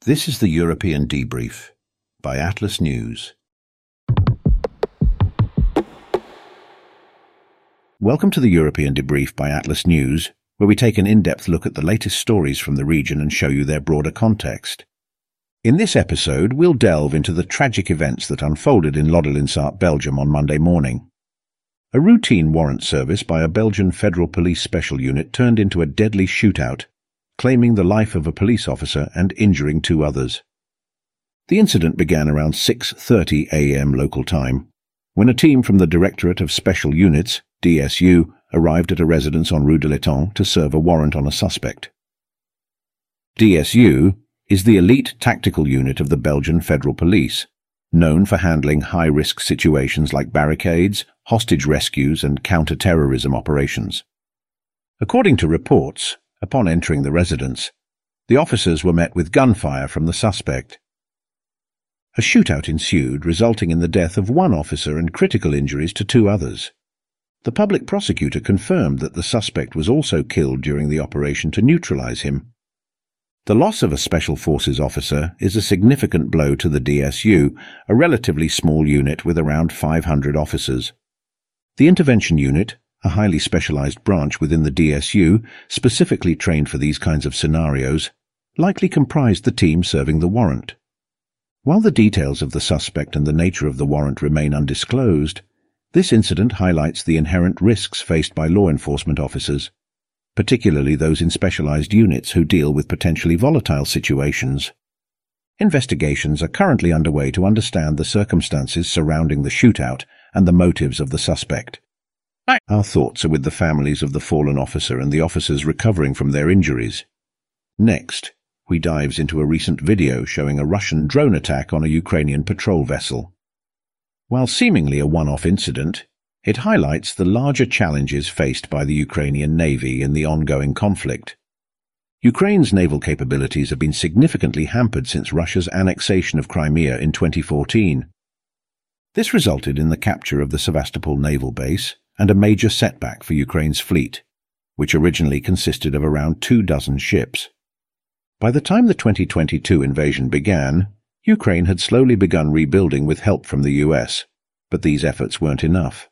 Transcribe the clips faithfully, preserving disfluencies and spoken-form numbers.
This is the European Debrief by Atlas News. Welcome to the European Debrief by Atlas News, where we take an in-depth look at the latest stories from the region and show you their broader context. In this episode, we'll delve into the tragic events that unfolded in Lodelinsart, Belgium on Monday morning. A routine warrant service by a Belgian Federal Police Special Unit turned into a deadly shootout, claiming the life of a police officer and injuring two others. The incident began around six thirty a m local time, when a team from the Directorate of Special Units, D S U, arrived at a residence on Rue de l'Étang to serve a warrant on a suspect. D S U is the elite tactical unit of the Belgian Federal Police, known for handling high-risk situations like barricades, hostage rescues and counter-terrorism operations. According to reports, upon entering the residence, the officers were met with gunfire from the suspect. A shootout ensued, resulting in the death of one officer and critical injuries to two others. The public prosecutor confirmed that the suspect was also killed during the operation to neutralize him. The loss of a Special Forces officer is a significant blow to the D S U, a relatively small unit with around five hundred officers. The intervention unit, a highly specialized branch within the D S U, specifically trained for these kinds of scenarios, likely comprised the team serving the warrant. While the details of the suspect and the nature of the warrant remain undisclosed, this incident highlights the inherent risks faced by law enforcement officers, particularly those in specialized units who deal with potentially volatile situations. Investigations are currently underway to understand the circumstances surrounding the shootout and the motives of the suspect. Our thoughts are with the families of the fallen officer and the officers recovering from their injuries. Next, we dives into a recent video showing a Russian drone attack on a Ukrainian patrol vessel. While seemingly a one-off incident, it highlights the larger challenges faced by the Ukrainian Navy in the ongoing conflict. Ukraine's naval capabilities have been significantly hampered since Russia's annexation of Crimea in twenty fourteen. This resulted in the capture of the Sevastopol naval base and a major setback for Ukraine's fleet, which originally consisted of around two dozen ships. By the time the twenty twenty-two invasion began, Ukraine had slowly begun rebuilding with help from the U S, but these efforts weren't enough.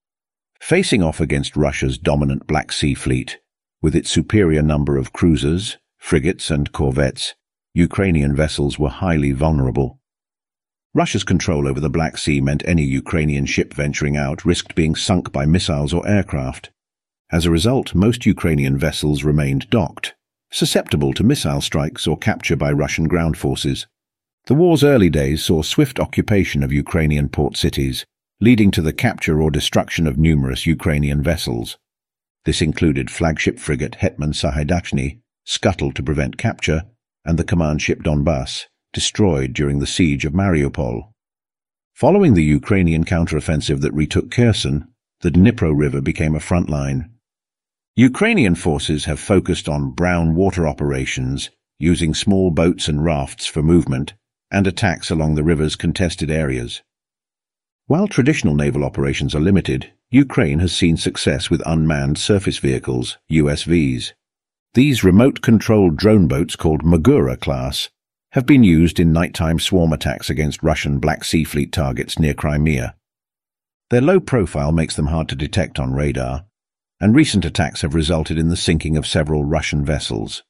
Facing off against Russia's dominant Black Sea fleet, with its superior number of cruisers, frigates and corvettes, Ukrainian vessels were highly vulnerable. Russia's control over the Black Sea meant any Ukrainian ship venturing out risked being sunk by missiles or aircraft. As a result, most Ukrainian vessels remained docked, susceptible to missile strikes or capture by Russian ground forces. The war's early days saw swift occupation of Ukrainian port cities, leading to the capture or destruction of numerous Ukrainian vessels. This included flagship frigate Hetman Sahaidatchny, scuttled to prevent capture, and the command ship Donbass, destroyed during the siege of Mariupol. Following the Ukrainian counteroffensive that retook Kherson, the Dnipro River became a front line. Ukrainian forces have focused on brown water operations, using small boats and rafts for movement, and attacks along the river's contested areas. While traditional naval operations are limited, Ukraine has seen success with unmanned surface vehicles, U S Vs. These remote-controlled drone boats called Magura class have been used in nighttime swarm attacks against Russian Black Sea Fleet targets near Crimea. Their low profile makes them hard to detect on radar, and recent attacks have resulted in the sinking of several Russian vessels.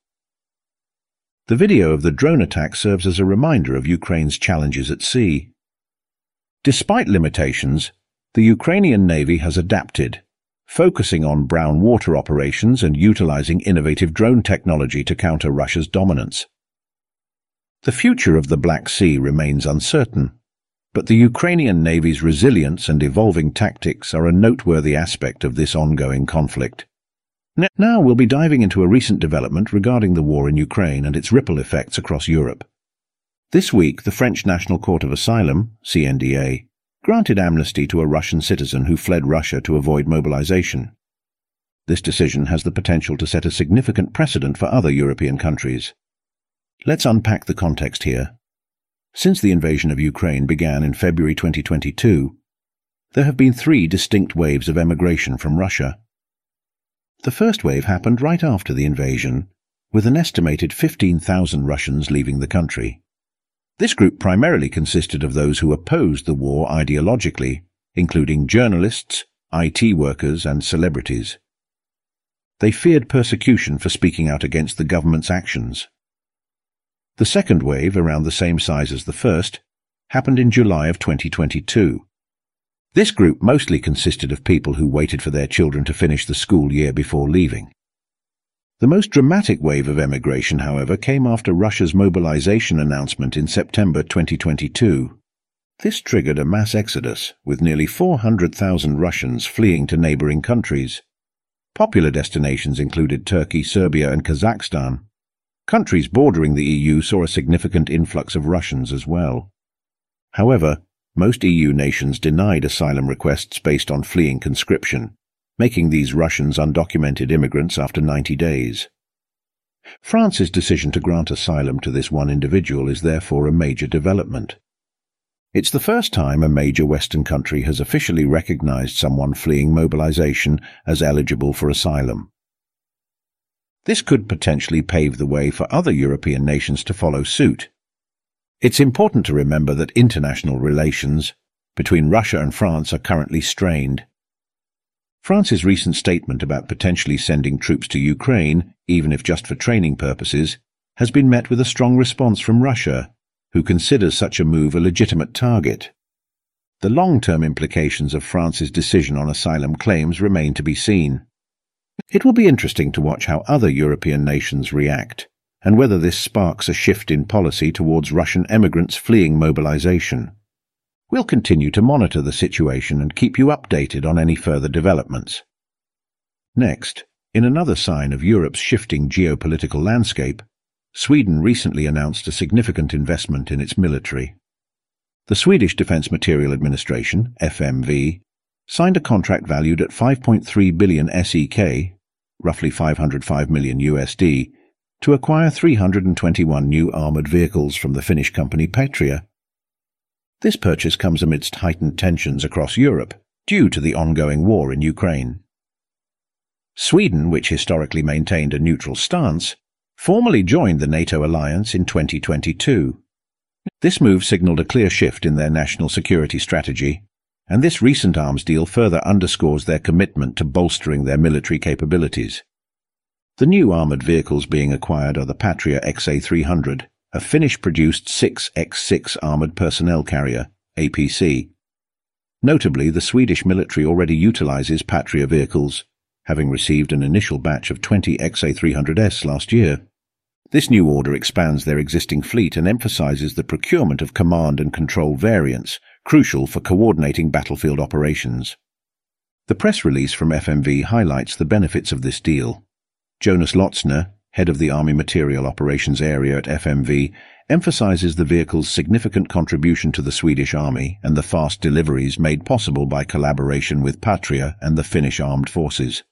The video of the drone attack serves as a reminder of Ukraine's challenges at sea. Despite limitations, the Ukrainian Navy has adapted, focusing on brown water operations and utilizing innovative drone technology to counter Russia's dominance. The future of the Black Sea remains uncertain, but the Ukrainian Navy's resilience and evolving tactics are a noteworthy aspect of this ongoing conflict. Now we'll be diving into a recent development regarding the war in Ukraine and its ripple effects across Europe. This week, the French National Court of Asylum, C N D A, granted amnesty to a Russian citizen who fled Russia to avoid mobilization. This decision has the potential to set a significant precedent for other European countries. Let's unpack the context here. Since the invasion of Ukraine began in February twenty twenty-two, there have been three distinct waves of emigration from Russia. The first wave happened right after the invasion, with an estimated fifteen thousand Russians leaving the country. This group primarily consisted of those who opposed the war ideologically, including journalists, I T workers, and celebrities. They feared persecution for speaking out against the government's actions. The second wave, around the same size as the first, happened in July of twenty twenty-two. This group mostly consisted of people who waited for their children to finish the school year before leaving. The most dramatic wave of emigration, however, came after Russia's mobilization announcement in September twenty twenty-two. This triggered a mass exodus, with nearly four hundred thousand Russians fleeing to neighboring countries. Popular destinations included Turkey, Serbia, and Kazakhstan. Countries bordering the E U saw a significant influx of Russians as well. However, most E U nations denied asylum requests based on fleeing conscription, making these Russians undocumented immigrants after ninety days. France's decision to grant asylum to this one individual is therefore a major development. It's the first time a major Western country has officially recognized someone fleeing mobilization as eligible for asylum. This could potentially pave the way for other European nations to follow suit. It's important to remember that international relations between Russia and France are currently strained. France's recent statement about potentially sending troops to Ukraine, even if just for training purposes, has been met with a strong response from Russia, who considers such a move a legitimate target. The long-term implications of France's decision on asylum claims remain to be seen. It will be interesting to watch how other European nations react, and whether this sparks a shift in policy towards Russian emigrants fleeing mobilization. We'll continue to monitor the situation and keep you updated on any further developments. Next, in another sign of Europe's shifting geopolitical landscape, Sweden recently announced a significant investment in its military. The Swedish Defence Materiel Administration, F M V, signed a contract valued at five point three billion S E K, roughly five hundred five million U S D, to acquire three hundred twenty-one new armoured vehicles from the Finnish company Patria. This purchase comes amidst heightened tensions across Europe due to the ongoing war in Ukraine. Sweden, which historically maintained a neutral stance, formally joined the NATO alliance in twenty twenty-two. This move signalled a clear shift in their national security strategy, and this recent arms deal further underscores their commitment to bolstering their military capabilities. The new armoured vehicles being acquired are the Patria X A three hundred, a Finnish-produced six by six armoured personnel carrier, A P C. Notably, the Swedish military already utilises Patria vehicles, having received an initial batch of twenty X A three hundred S last year. This new order expands their existing fleet and emphasises the procurement of command and control variants, crucial for coordinating battlefield operations. The press release from F M V highlights the benefits of this deal. Jonas Lotzner, head of the Army Material Operations Area at F M V, emphasises the vehicle's significant contribution to the Swedish Army and the fast deliveries made possible by collaboration with Patria and the Finnish Armed Forces.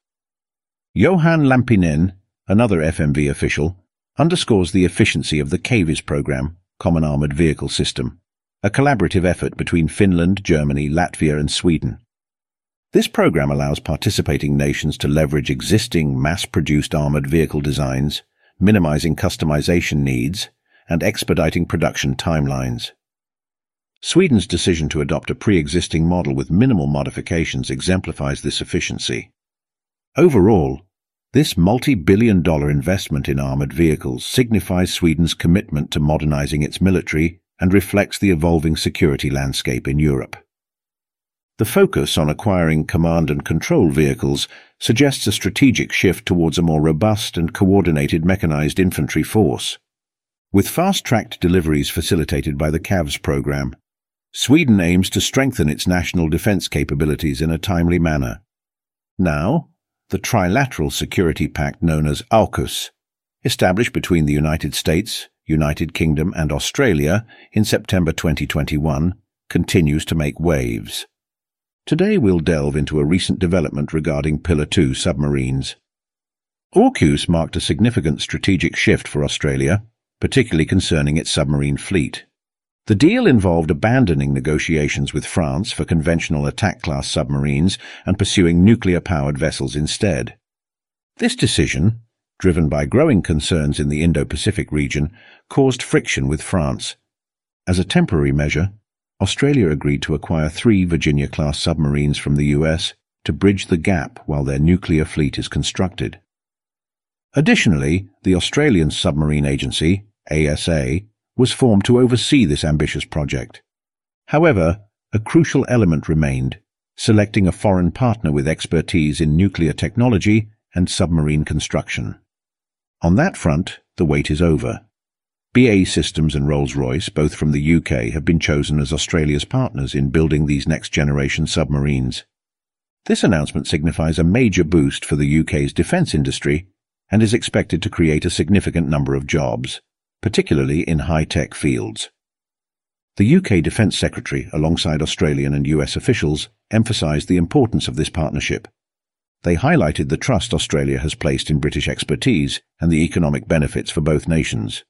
Johan Lampinen, another F M V official, underscores the efficiency of the KAVIS program, Common Armoured Vehicle System, a collaborative effort between Finland, Germany, Latvia and Sweden. This program allows participating nations to leverage existing mass-produced armoured vehicle designs, minimizing customization needs, and expediting production timelines. Sweden's decision to adopt a pre-existing model with minimal modifications exemplifies this efficiency. Overall, this multi-billion dollar investment in armoured vehicles signifies Sweden's commitment to modernizing its military and reflects the evolving security landscape in Europe. The focus on acquiring command and control vehicles suggests a strategic shift towards a more robust and coordinated mechanized infantry force. With fast-tracked deliveries facilitated by the KAVS program, Sweden aims to strengthen its national defense capabilities in a timely manner. Now, the trilateral security pact known as AUKUS, established between the United States, United Kingdom and Australia in September twenty twenty-one, continues to make waves. Today we'll delve into a recent development regarding Pillar two submarines. AUKUS marked a significant strategic shift for Australia, particularly concerning its submarine fleet. The deal involved abandoning negotiations with France for conventional attack-class submarines and pursuing nuclear-powered vessels instead. This decision, driven by growing concerns in the Indo-Pacific region, caused friction with France. As a temporary measure, Australia agreed to acquire three Virginia-class submarines from the U S to bridge the gap while their nuclear fleet is constructed. Additionally, the Australian Submarine Agency, A S A, was formed to oversee this ambitious project. However, a crucial element remained: selecting a foreign partner with expertise in nuclear technology and submarine construction. On that front, the wait is over. B A E Systems and Rolls-Royce, both from the U K, have been chosen as Australia's partners in building these next-generation submarines. This announcement signifies a major boost for the U K's defence industry and is expected to create a significant number of jobs, particularly in high-tech fields. The U K Defence Secretary, alongside Australian and U S officials, emphasised the importance of this partnership. They highlighted the trust Australia has placed in British expertise and the economic benefits for both nations.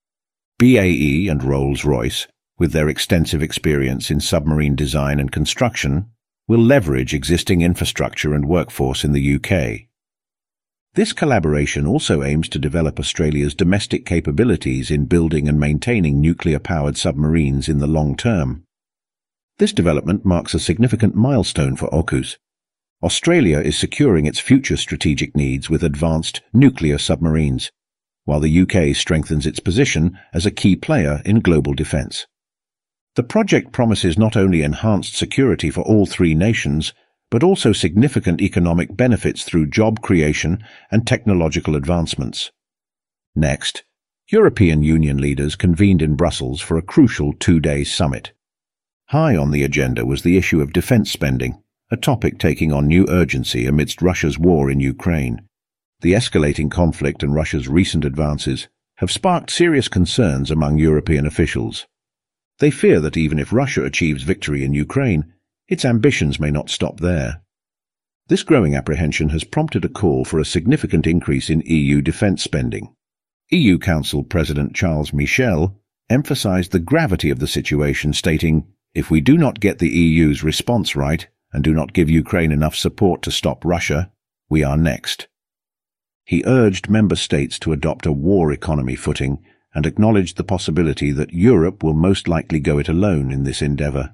B A E and Rolls-Royce, with their extensive experience in submarine design and construction, will leverage existing infrastructure and workforce in the U K. This collaboration also aims to develop Australia's domestic capabilities in building and maintaining nuclear-powered submarines in the long term. This development marks a significant milestone for AUKUS. Australia is securing its future strategic needs with advanced nuclear submarines, while the U K strengthens its position as a key player in global defence. The project promises not only enhanced security for all three nations, but also significant economic benefits through job creation and technological advancements. Next, European Union leaders convened in Brussels for a crucial two-day summit. High on the agenda was the issue of defence spending, a topic taking on new urgency amidst Russia's war in Ukraine. The escalating conflict and Russia's recent advances have sparked serious concerns among European officials. They fear that even if Russia achieves victory in Ukraine, its ambitions may not stop there. This growing apprehension has prompted a call for a significant increase in E U defence spending. E U Council President Charles Michel emphasised the gravity of the situation, stating, "If we do not get the E U's response right and do not give Ukraine enough support to stop Russia, we are next." He urged member states to adopt a war economy footing and acknowledged the possibility that Europe will most likely go it alone in this endeavour.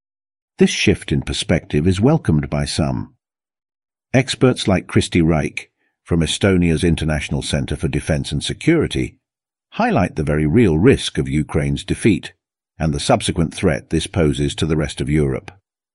This shift in perspective is welcomed by some. Experts like Kristi Reich, from Estonia's International Centre for Defence and Security, highlight the very real risk of Ukraine's defeat and the subsequent threat this poses to the rest of Europe.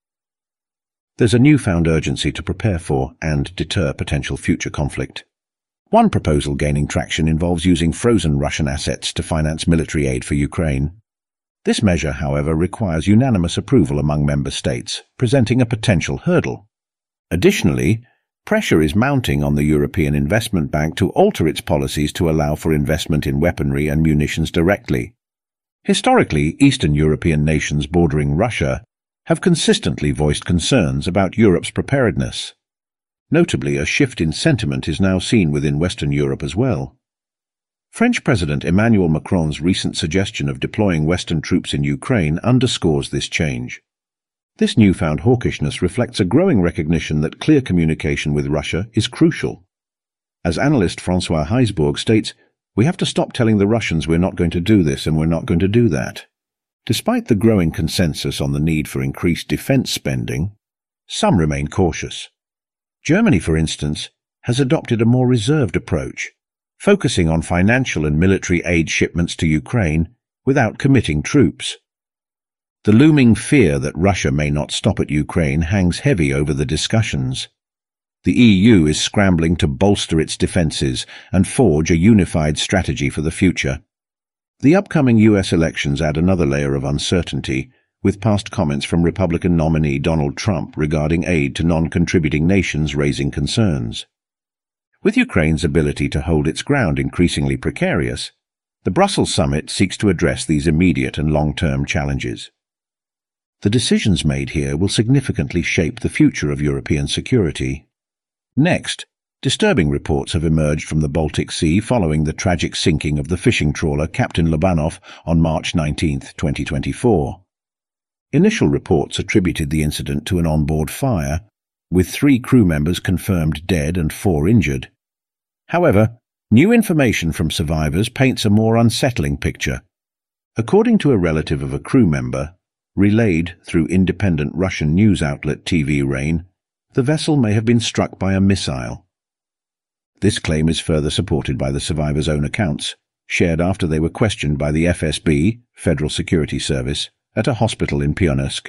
There's a newfound urgency to prepare for and deter potential future conflict. One proposal gaining traction involves using frozen Russian assets to finance military aid for Ukraine. This measure, however, requires unanimous approval among member states, presenting a potential hurdle. Additionally, pressure is mounting on the European Investment Bank to alter its policies to allow for investment in weaponry and munitions directly. Historically, Eastern European nations bordering Russia have consistently voiced concerns about Europe's preparedness. Notably, a shift in sentiment is now seen within Western Europe as well. French President Emmanuel Macron's recent suggestion of deploying Western troops in Ukraine underscores this change. This newfound hawkishness reflects a growing recognition that clear communication with Russia is crucial. As analyst François Heisbourg states, "We have to stop telling the Russians we're not going to do this and we're not going to do that." Despite the growing consensus on the need for increased defence spending, some remain cautious. Germany, for instance, has adopted a more reserved approach, focusing on financial and military aid shipments to Ukraine without committing troops. The looming fear that Russia may not stop at Ukraine hangs heavy over the discussions. The E U is scrambling to bolster its defences and forge a unified strategy for the future. The upcoming U S elections add another layer of uncertainty, with past comments from Republican nominee Donald Trump regarding aid to non-contributing nations raising concerns. With Ukraine's ability to hold its ground increasingly precarious, the Brussels summit seeks to address these immediate and long-term challenges. The decisions made here will significantly shape the future of European security. Next, disturbing reports have emerged from the Baltic Sea following the tragic sinking of the fishing trawler Captain Lobanov on March nineteenth, twenty twenty-four. Initial reports attributed the incident to an onboard fire, with three crew members confirmed dead and four injured. However, New information from survivors paints a more unsettling picture. According to a relative of a crew member, relayed through independent Russian news outlet T V Rain, the vessel may have been struck by a missile. This claim is further supported by the survivors' own accounts, shared after they were questioned by the F S B, Federal Security Service, at a hospital in Pioniersk.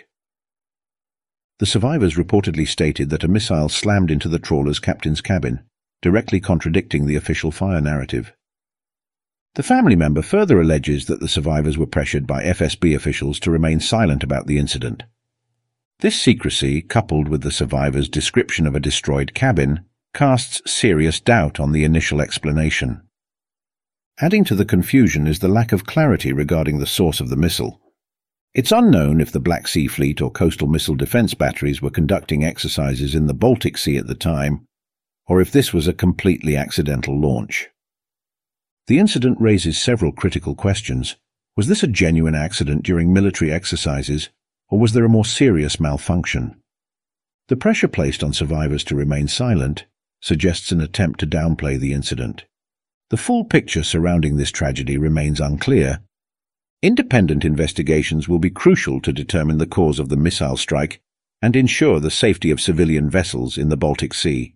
The survivors reportedly stated that a missile slammed into the trawler's captain's cabin, directly contradicting the official fire narrative. The family member further alleges that the survivors were pressured by F S B officials to remain silent about the incident. This secrecy, coupled with the survivors' description of a destroyed cabin, casts serious doubt on the initial explanation. Adding to the confusion is the lack of clarity regarding the source of the missile. It's unknown if the Black Sea Fleet or coastal missile defense batteries were conducting exercises in the Baltic Sea at the time, or if this was a completely accidental launch. The incident raises several critical questions. Was this a genuine accident during military exercises, or was there a more serious malfunction? The pressure placed on survivors to remain silent suggests an attempt to downplay the incident. The full picture surrounding this tragedy remains unclear. Independent investigations will be crucial to determine the cause of the missile strike and ensure the safety of civilian vessels in the Baltic Sea.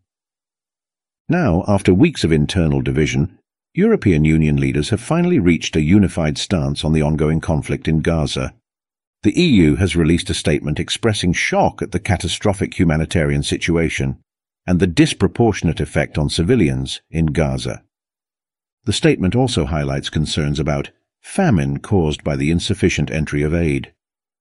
Now, after weeks of internal division, European Union leaders have finally reached a unified stance on the ongoing conflict in Gaza. The E U has released a statement expressing shock at the catastrophic humanitarian situation and the disproportionate effect on civilians in Gaza. The statement also highlights concerns about famine caused by the insufficient entry of aid.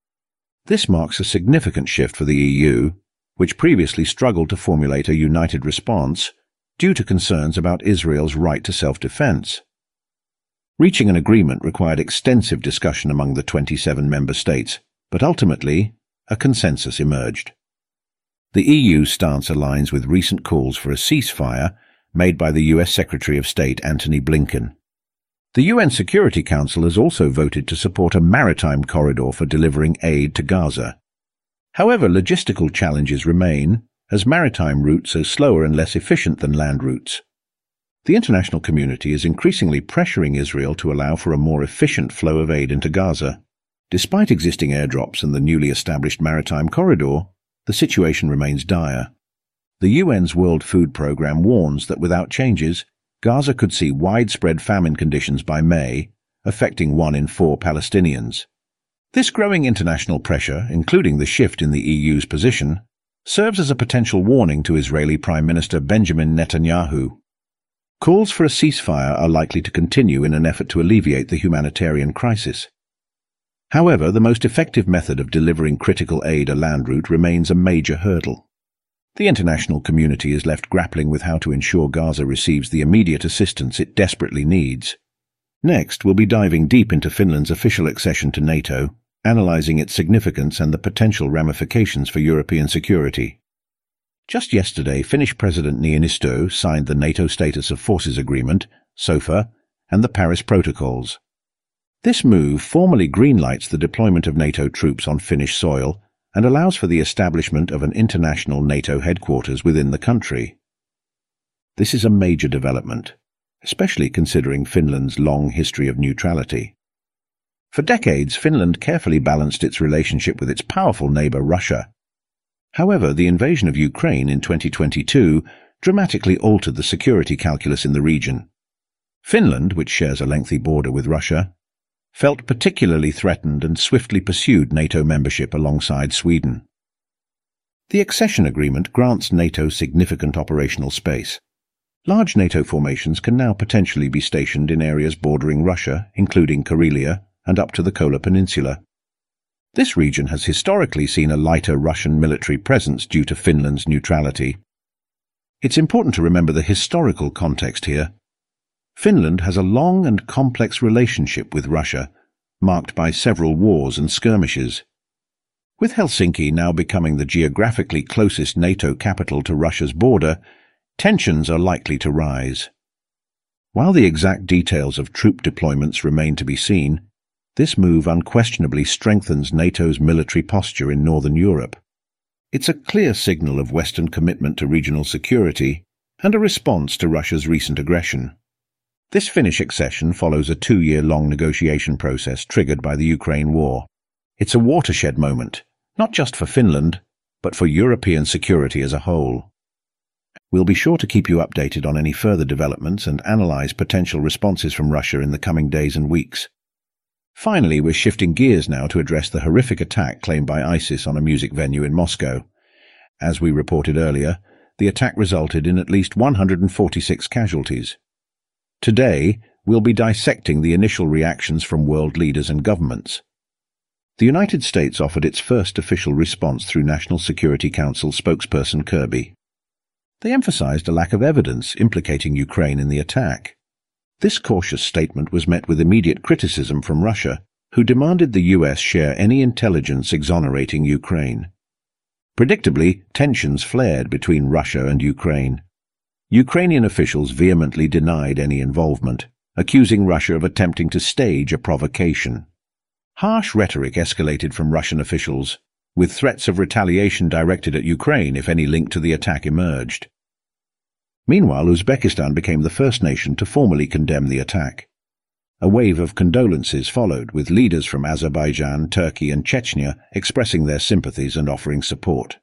This marks a significant shift for the E U, which previously struggled to formulate a united response due to concerns about Israel's right to self-defense. Reaching an agreement required extensive discussion among the twenty-seven member states, but ultimately, a consensus emerged. The E U stance aligns with recent calls for a ceasefire made by the U S Secretary of State Antony Blinken. The U N Security Council has also voted to support a maritime corridor for delivering aid to Gaza. However, logistical challenges remain, as maritime routes are slower and less efficient than land routes. The international community is increasingly pressuring Israel to allow for a more efficient flow of aid into Gaza. Despite existing airdrops and the newly established maritime corridor, the situation remains dire. The U N's World Food Programme warns that without changes, Gaza could see widespread famine conditions by May, affecting one in four Palestinians. This growing international pressure, including the shift in the E U's position, serves as a potential warning to Israeli Prime Minister Benjamin Netanyahu. Calls for a ceasefire are likely to continue in an effort to alleviate the humanitarian crisis. However, the most effective method of delivering critical aid, a land route, remains a major hurdle. The international community is left grappling with how to ensure Gaza receives the immediate assistance it desperately needs. Next, we'll be diving deep into Finland's official accession to NATO, analyzing its significance and the potential ramifications for European security. Just yesterday, Finnish President Niinistö signed the NATO Status of Forces Agreement, SOFA, and the Paris Protocols. This move formally greenlights the deployment of NATO troops on Finnish soil and allows for the establishment of an international NATO headquarters within the country. This is a major development, especially considering Finland's long history of neutrality. For decades, Finland carefully balanced its relationship with its powerful neighbour Russia. However, the invasion of Ukraine in twenty twenty-two dramatically altered the security calculus in the region. Finland, which shares a lengthy border with Russia, felt particularly threatened and swiftly pursued NATO membership alongside Sweden. The accession agreement grants NATO significant operational space. Large NATO formations can now potentially be stationed in areas bordering Russia, including Karelia, and up to the Kola Peninsula. This region has historically seen a lighter Russian military presence due to Finland's neutrality. It's important to remember the historical context here. Finland has a long and complex relationship with Russia, marked by several wars and skirmishes. With Helsinki now becoming the geographically closest NATO capital to Russia's border, tensions are likely to rise. While the exact details of troop deployments remain to be seen, this move unquestionably strengthens NATO's military posture in Northern Europe. It's a clear signal of Western commitment to regional security and a response to Russia's recent aggression. This Finnish accession follows a two-year-long negotiation process triggered by the Ukraine war. It's a watershed moment, not just for Finland, but for European security as a whole. We'll be sure to keep you updated on any further developments and analyze potential responses from Russia in the coming days and weeks. Finally, we're shifting gears now to address the horrific attack claimed by ISIS on a music venue in Moscow. As we reported earlier, the attack resulted in at least one hundred forty-six casualties. Today, we'll be dissecting the initial reactions from world leaders and governments. The United States offered its first official response through National Security Council spokesperson Kirby. They emphasized a lack of evidence implicating Ukraine in the attack. This cautious statement was met with immediate criticism from Russia, who demanded the U S share any intelligence exonerating Ukraine. Predictably, tensions flared between Russia and Ukraine. Ukrainian officials vehemently denied any involvement, accusing Russia of attempting to stage a provocation. Harsh rhetoric escalated from Russian officials, with threats of retaliation directed at Ukraine if any link to the attack emerged. Meanwhile, Uzbekistan became the first nation to formally condemn the attack. A wave of condolences followed, with leaders from Azerbaijan, Turkey and Chechnya expressing their sympathies and offering support.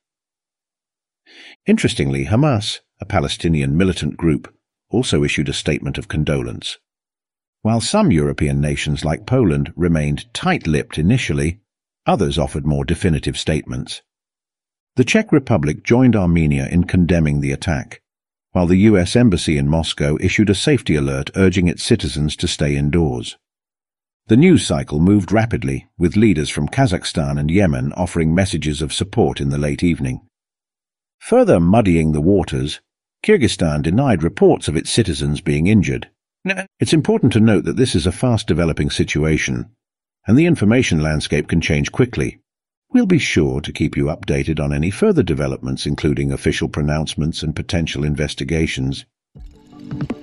Interestingly, Hamas, a Palestinian militant group, also issued a statement of condolence. While some European nations like Poland remained tight-lipped initially, others offered more definitive statements. The Czech Republic joined Armenia in condemning the attack, while the U S Embassy in Moscow issued a safety alert urging its citizens to stay indoors. The news cycle moved rapidly, with leaders from Kazakhstan and Yemen offering messages of support in the late evening. Further muddying the waters, Kyrgyzstan denied reports of its citizens being injured. It's important to note that this is a fast-developing situation, and the information landscape can change quickly. We'll be sure to keep you updated on any further developments, including official pronouncements and potential investigations.